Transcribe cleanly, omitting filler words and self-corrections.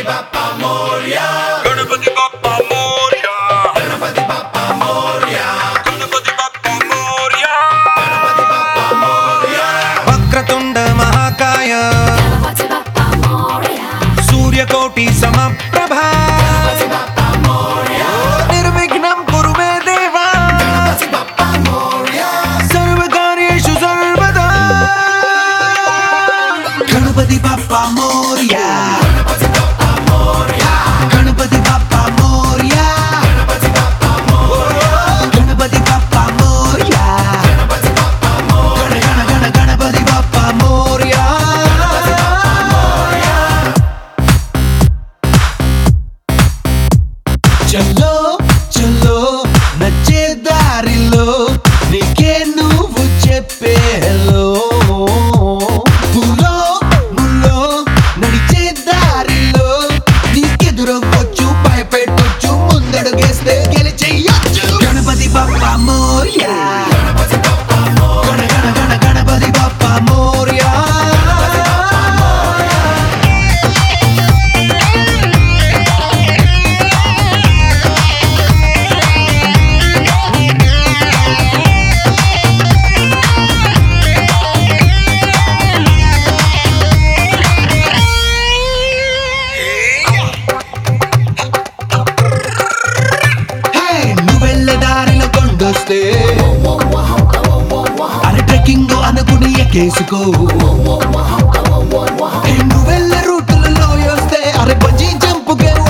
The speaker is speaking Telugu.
Bappa Moria, Ganapati Bappa Moria, Ganapati Bappa Moria, Ganapati Bappa Moria, Ganapati Bappa Moria, Vakratunda మహాకాయ Ganapati Bappa Moria, సూర్యకోటి సమప్రభా Ganapati Bappa Moria, నిర్విఘ్నం కురు మే దేవా Ganapati Bappa Moria, సర్వకార్యేషు సర్వదా Ganapati Bappa Morya Ganapati Bappa Moria, Ganapati Bappa Morya Ganapati Bappa Moria, Ganapati Bappa Morya Ganapati Bappa Moria, గణ గణ గణ గణపతి బప్పా మోరియా చల్లో చల్లో నచ్చే దారిలో నీకే నువ్వు చెప్పే హలో పూలో ముల్లో నడిచే దారిలో నీకెదురొచ్చు భయపెట్టొచ్చు ముందడుగేస్తే గెలిచెయ్యొచ్చు Ganapati Bappa Morya Ganapati Bappa Moria, గణ గణ గణ గణపతి బప్పా మోరియా హే నువ్వెళ్ళే దారిలో కొండొస్తే అరే ట్రెక్కింగ్ అనుకుని ఎక్కేసుకో హే నువ్వెళ్ళే రూట్లలో వస్తే అరే బంజీ జంపుకే